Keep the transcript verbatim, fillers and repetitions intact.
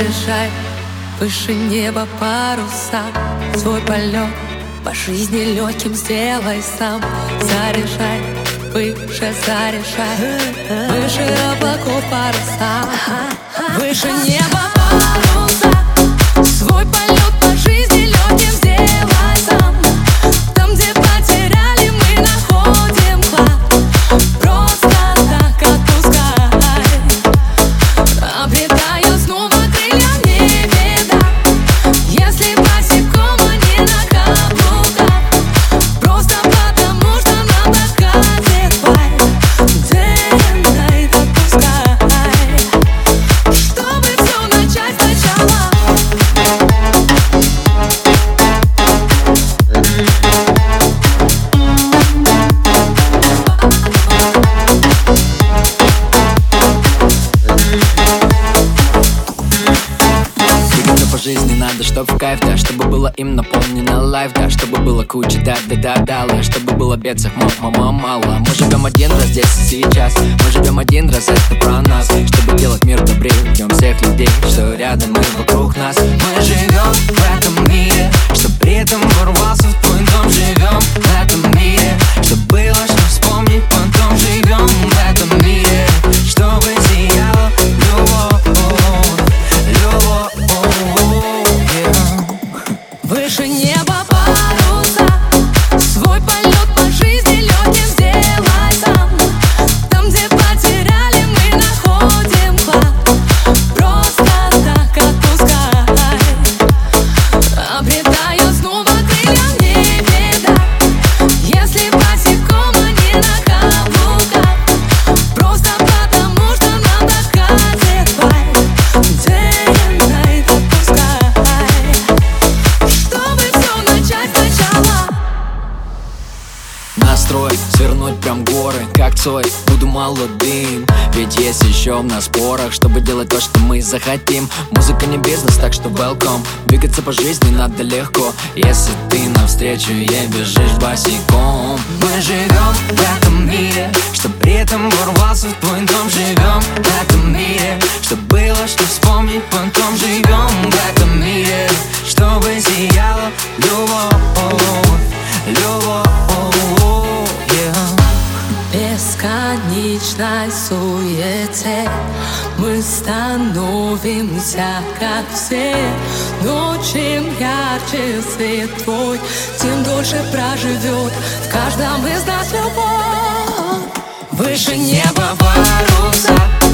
Заряжай выше неба паруса, свой полет по жизни легким сделай сам. Заряжай выше, заряжай выше облаков паруса, выше неба паруса, свой полет по жизни легким сделай сам. Там, где потеряли, мы находим клад. Просто так отпускай, обретая снова крылья, не беда. Если босиком, а не на каблуках, просто потому что нам так катит вайб. Day and night отпускай, чтобы все начать сначала. По жизни надо, чтоб в кайф, да, чтобы было им наполнено лайф, да, чтобы было куча да-да-да-да, чтобы было бедцах мама мало. Мы живем один раз здесь и сейчас, мы живем один раз, это про нас. Чтобы делать мир добрее, ждем всех людей, что рядом и вокруг нас. Мы живем в этом мире, что при этом ворвался в твой дом. Живем в этом мире, что было, что вспомнить потом. Живем в этом мире, чтобы сияла любовь, любовь. Выше неба паруса, свой полет по жизни легким сделай сам. Там, где потеряли, мы находим клад. Просто так отпускай, обретая снова крылья, не беда. Если босиком, а не на каблуках, просто потому что нам так катит вайб. Day and night отпускай, чтобы все начать сначала. Настрой свернуть прям горы, как Цой, буду молодым. Ведь есть еще в нас порох, чтобы делать то, что мы захотим. Музыка не бизнес, так что welcome. Двигаться по жизни надо легко, если ты навстречу ей бежишь босиком. Мы живем в этом мире, что при этом ворвался в твой дом. Живем в этом мире, что было, что вспомнить потом. Живем в этом мире, чтобы сияла любовь, любовь. Бесконечной суете мы становимся как все. Но чем ярче свет твой, тем дольше проживет в каждом из нас любовь. Выше неба паруса,